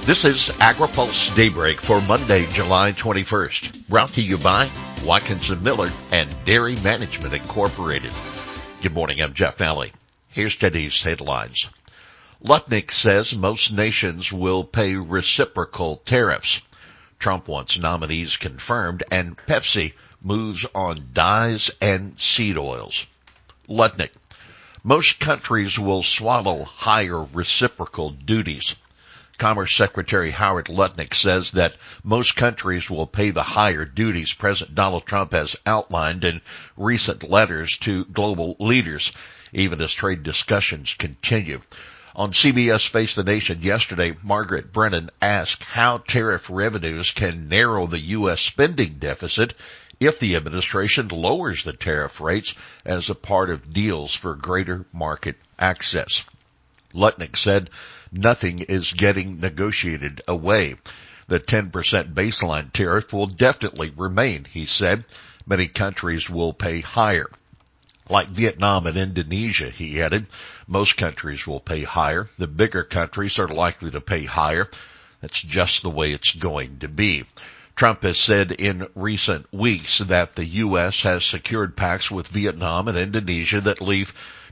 This is AgriPulse Daybreak for Monday, July 21st. Brought to you by Watkinson Miller and Dairy Management Incorporated. Good morning, I'm Jeff Alley. Here's today's headlines. Lutnick says most nations will pay reciprocal tariffs. Trump wants nominees confirmed, and Pepsi moves on dyes and seed oils. Lutnick. Most countries will swallow higher reciprocal duties. Commerce Secretary Howard Lutnick says that most countries will pay the higher duties President Donald Trump has outlined in recent letters to global leaders, even as trade discussions continue. On CBS Face the Nation yesterday, Margaret Brennan asked how tariff revenues can narrow the U.S. spending deficit if the administration lowers the tariff rates as a part of deals for greater market access. Lutnick said nothing is getting negotiated away. The 10% baseline tariff will definitely remain, he said. Many countries will pay higher. Like Vietnam and Indonesia, he added, most countries will pay higher. The bigger countries are likely to pay higher. That's just the way it's going to be. Trump has said in recent weeks that the U.S. has secured pacts with Vietnam and Indonesia that leave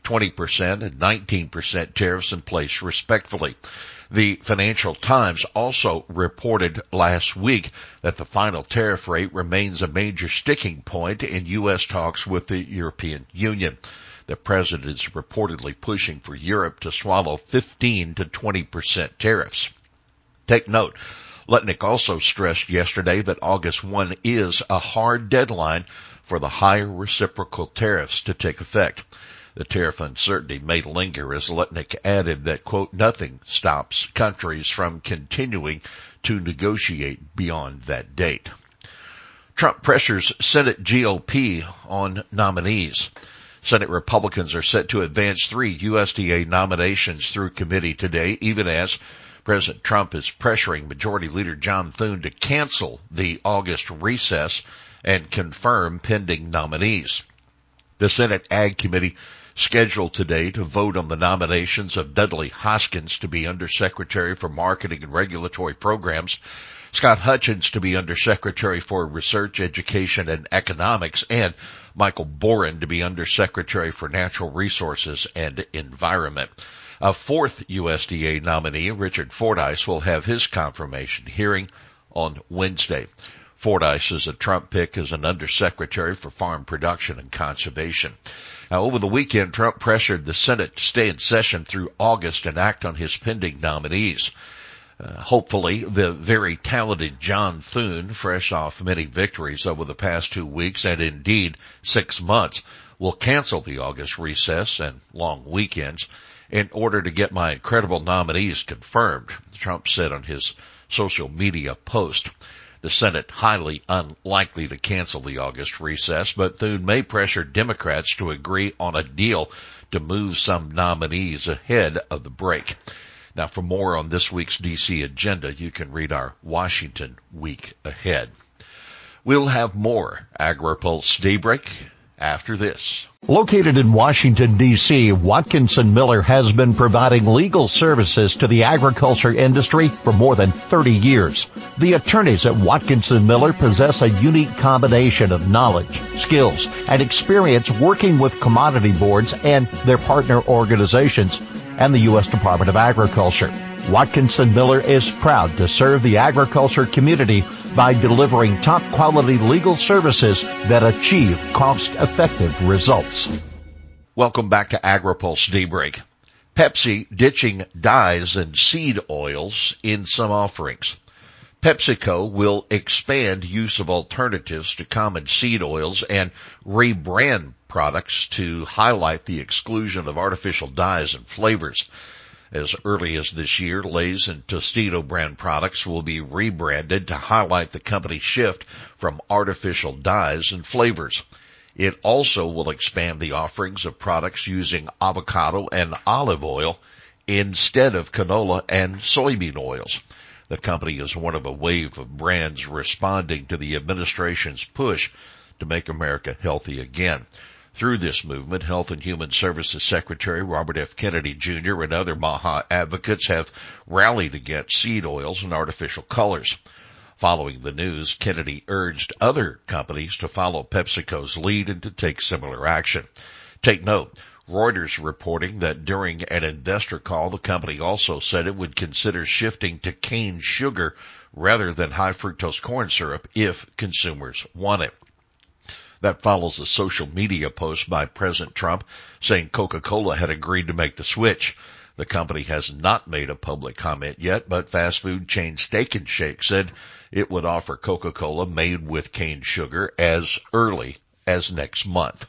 20% and 19% tariffs in place respectively. The Financial Times also reported last week that the final tariff rate remains a major sticking point in U.S. talks with the European Union. The president is reportedly pushing for Europe to swallow 15 to 20% tariffs. Take note, Lutnick also stressed yesterday that August 1 is a hard deadline for the higher reciprocal tariffs to take effect. The tariff uncertainty may linger as Lutnick added that, quote, nothing stops countries from continuing to negotiate beyond that date. Trump pressures Senate GOP on nominees. Senate Republicans are set to advance 3 USDA nominations through committee today, even as President Trump is pressuring Majority Leader John Thune to cancel the August recess and confirm pending nominees. The Senate Ag Committee scheduled today to vote on the nominations of Dudley Hoskins to be Undersecretary for Marketing and Regulatory Programs, Scott Hutchins to be Undersecretary for Research, Education, and Economics, and Michael Boren to be Undersecretary for Natural Resources and Environment. A 4th USDA nominee, Richard Fordyce, will have his confirmation hearing on Wednesday. Fordyce is a Trump pick as an Undersecretary for Farm Production and Conservation. Now, over the weekend, Trump pressured the Senate to stay in session through August and act on his pending nominees. Hopefully, the very talented John Thune, fresh off many victories over the past 2 weeks and indeed 6 months, will cancel the August recess and long weekends in order to get my incredible nominees confirmed, Trump said on his social media post. The Senate highly unlikely to cancel the August recess, but Thune may pressure Democrats to agree on a deal to move some nominees ahead of the break. Now, for more on this week's D.C. agenda, you can read our Washington Week Ahead. We'll have more AgriPulse Daybreak after this. Located in Washington, D.C., Watkinson Miller has been providing legal services to the agriculture industry for more than 30 years. The attorneys at Watkinson Miller possess a unique combination of knowledge, skills, and experience working with commodity boards and their partner organizations and the U.S. Department of Agriculture. Watkinson Miller is proud to serve the agriculture community by delivering top-quality legal services that achieve cost-effective results. Welcome back to AgriPulse Daybreak. Pepsi ditching dyes and seed oils in some offerings. PepsiCo will expand use of alternatives to common seed oils and rebrand products to highlight the exclusion of artificial dyes and flavors. As early as this year, Lay's and Tostito brand products will be rebranded to highlight the company's shift from artificial dyes and flavors. It also will expand the offerings of products using avocado and olive oil instead of canola and soybean oils. The company is one of a wave of brands responding to the administration's push to make America healthy again. Through this movement, Health and Human Services Secretary Robert F. Kennedy Jr. and other MAHA advocates have rallied against seed oils and artificial colors. Following the news, Kennedy urged other companies to follow PepsiCo's lead and to take similar action. Take note, Reuters reporting that during an investor call, the company also said it would consider shifting to cane sugar rather than high fructose corn syrup if consumers want it. That follows a social media post by President Trump saying Coca-Cola had agreed to make the switch. The company has not made a public comment yet, but fast food chain Steak and Shake said it would offer Coca-Cola made with cane sugar as early as next month.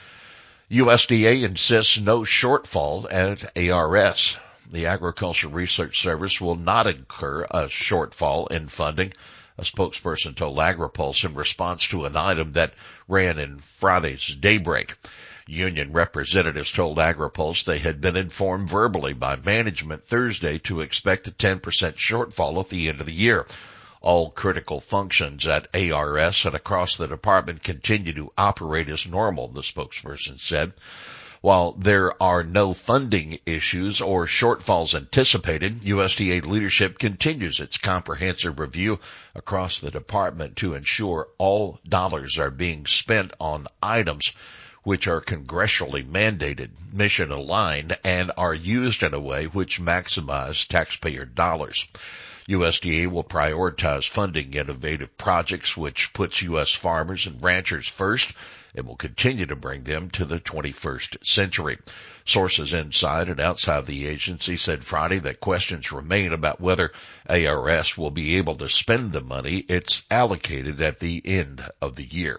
USDA insists no shortfall at ARS. The Agriculture Research Service will not incur a shortfall in funding, a spokesperson told AgriPulse in response to an item that ran in Friday's Daybreak. Union representatives told AgriPulse they had been informed verbally by management Thursday to expect a 10% shortfall at the end of the year. All critical functions at ARS and across the department continue to operate as normal, the spokesperson said. While there are no funding issues or shortfalls anticipated, USDA leadership continues its comprehensive review across the department to ensure all dollars are being spent on items which are congressionally mandated, mission-aligned, and are used in a way which maximize taxpayer dollars. USDA will prioritize funding innovative projects which puts U.S. farmers and ranchers first and will continue to bring them to the 21st century. Sources inside and outside the agency said Friday that questions remain about whether ARS will be able to spend the money it's allocated at the end of the year.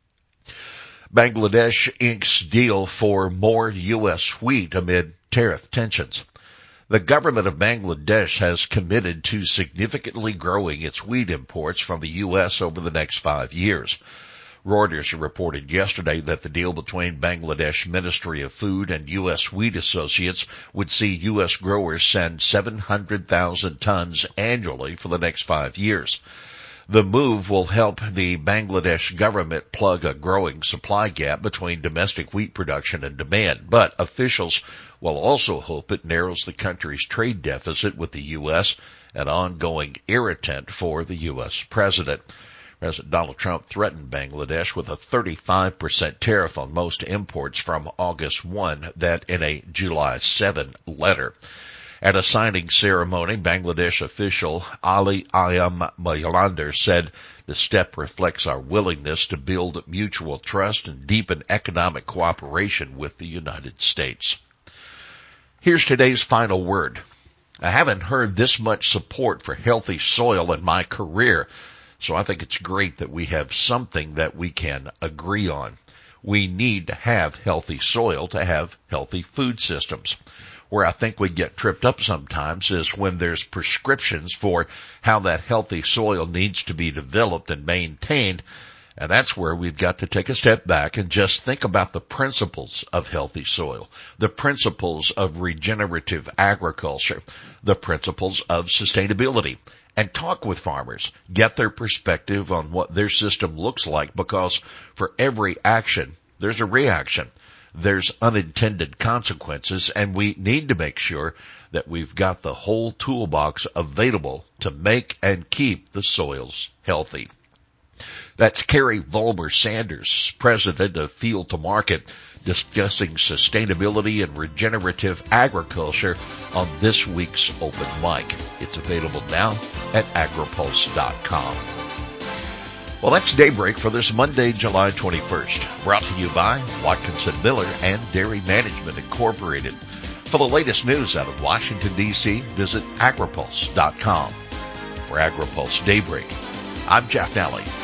Bangladesh inks deal for more U.S. wheat amid tariff tensions. The government of Bangladesh has committed to significantly growing its wheat imports from the U.S. over the next 5 years. Reuters reported yesterday that the deal between Bangladesh Ministry of Food and U.S. Wheat Associates would see U.S. growers send 700,000 tons annually for the next 5 years. The move will help the Bangladesh government plug a growing supply gap between domestic wheat production and demand, but officials will also hope it narrows the country's trade deficit with the U.S., an ongoing irritant for the U.S. president. President Donald Trump threatened Bangladesh with a 35% tariff on most imports from August 1, that in a July 7 letter. At a signing ceremony, Bangladesh official Ali Ayam Maylander said the step reflects our willingness to build mutual trust and deepen economic cooperation with the United States. Here's today's final word. I haven't heard this much support for healthy soil in my career, so I think it's great that we have something that we can agree on. We need to have healthy soil to have healthy food systems. Where I think we get tripped up sometimes is when there's prescriptions for how that healthy soil needs to be developed and maintained, and that's where we've got to take a step back and just think about the principles of healthy soil, the principles of regenerative agriculture, the principles of sustainability, and talk with farmers, get their perspective on what their system looks like, because for every action, there's a reaction. There's unintended consequences, and we need to make sure that we've got the whole toolbox available to make and keep the soils healthy. That's Carrie Volmer Sanders, president of Field to Market, discussing sustainability and regenerative agriculture on this week's Open Mic. It's available now at agripulse.com. Well, that's Daybreak for this Monday, July 21st. Brought to you by Watkinson Miller and Dairy Management Incorporated. For the latest news out of Washington, D.C., visit agripulse.com. For AgriPulse Daybreak, I'm Jeff Nally.